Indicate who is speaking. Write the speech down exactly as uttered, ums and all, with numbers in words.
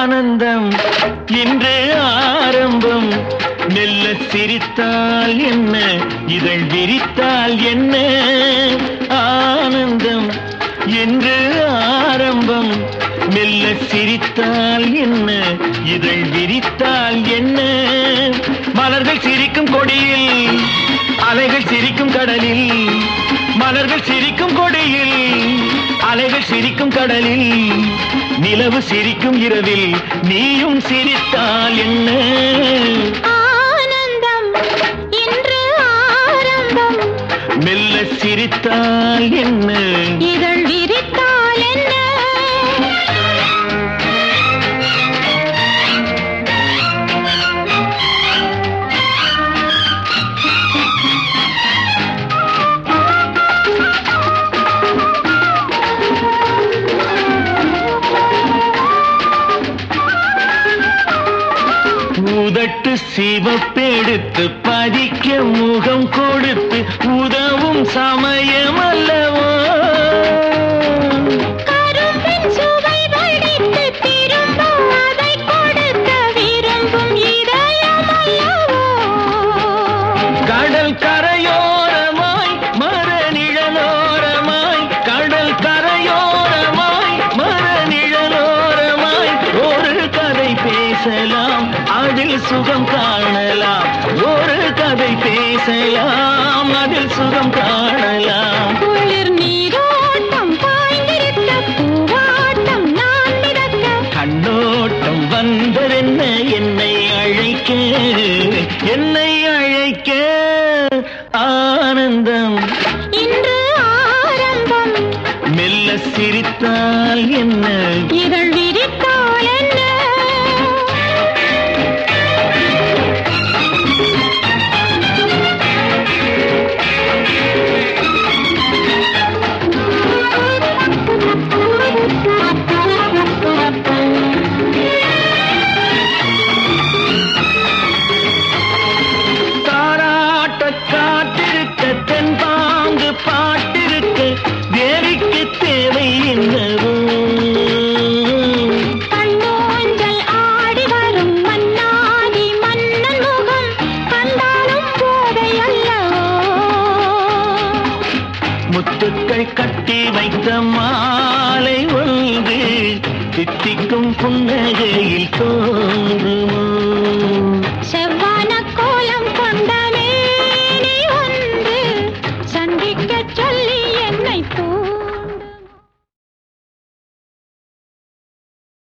Speaker 1: ஆனந்தம் இன்று ஆரம்பம். மெல்ல சிரித்தால் என்ன, இதழ் விரித்தால் என்ன? ஆனந்தம் இன்று ஆரம்பம். மெல்ல சிரித்தால் என்ன, இதழ் விரித்தால் என்ன? மலர்கள் சிரிக்கும் கொடியில், அலைகள் சிரிக்கும் கடலில். மலர்கள் சிரிக்கும் கொடியில், அலைகள் சிரிக்கும் கடலில். நிலவு சிரிக்கும் இரவில் நீயும் சிரித்தால் என்ன?
Speaker 2: ஆனந்தம் இன்று ஆரம்பம்.
Speaker 1: மெல்ல சிரித்தால் என்ன,
Speaker 2: இதழ் விரித்தால் என்ன?
Speaker 1: உதட்டு சிவப்பெடுத்து பதிக்க முகம் கொடுத்து உதவும் சமயம் அல்லவோ?
Speaker 2: கரும்பின் சுவை வடித்து திரும்ப அதை கொடுக்க விரும்பும் இதயம் அல்லவோ?
Speaker 1: கடல் கரையோரமாய் மரநிழலோரமாய், கடல் கரையோரமாய் மரநிழலோரமாய் ஒரு கதை பேசலாம், அதில் சுகம் காணலாம். ஒரு கதை பேசலாம், அதில் சுகம் காணலாம்.
Speaker 2: குளிர் நீரோட்டம் பாய்ந்திருக்க பூவாட்டம் நான் மிதக்க.
Speaker 1: கண்ணோட்டம் வந்ததென்ன என்னை அழைக்க, என்னை அழைக்க. ஆனந்தம்
Speaker 2: இன்று ஆரம்பம்.
Speaker 1: மெல்ல சிரித்தால் என்ன,
Speaker 2: இதழ் விரித்தால் என்ன?
Speaker 1: தாராட்ட காட்டிருக்க தென்பாங்கு பாட்டிருக்க தேவிக்கு தேவை என்னவோ?
Speaker 2: கண்ணோஞ்சல் ஆடி வரும் மன்னாதி மன்னன் முகம் கண்டாலும் போதை அல்லவோ?
Speaker 1: முத்துக்கள் கட்டி வைத்த மாலை ஒன்று தித்திக்கும் புன்னகையில் தோன்றுமோ?
Speaker 2: செவ்வாய்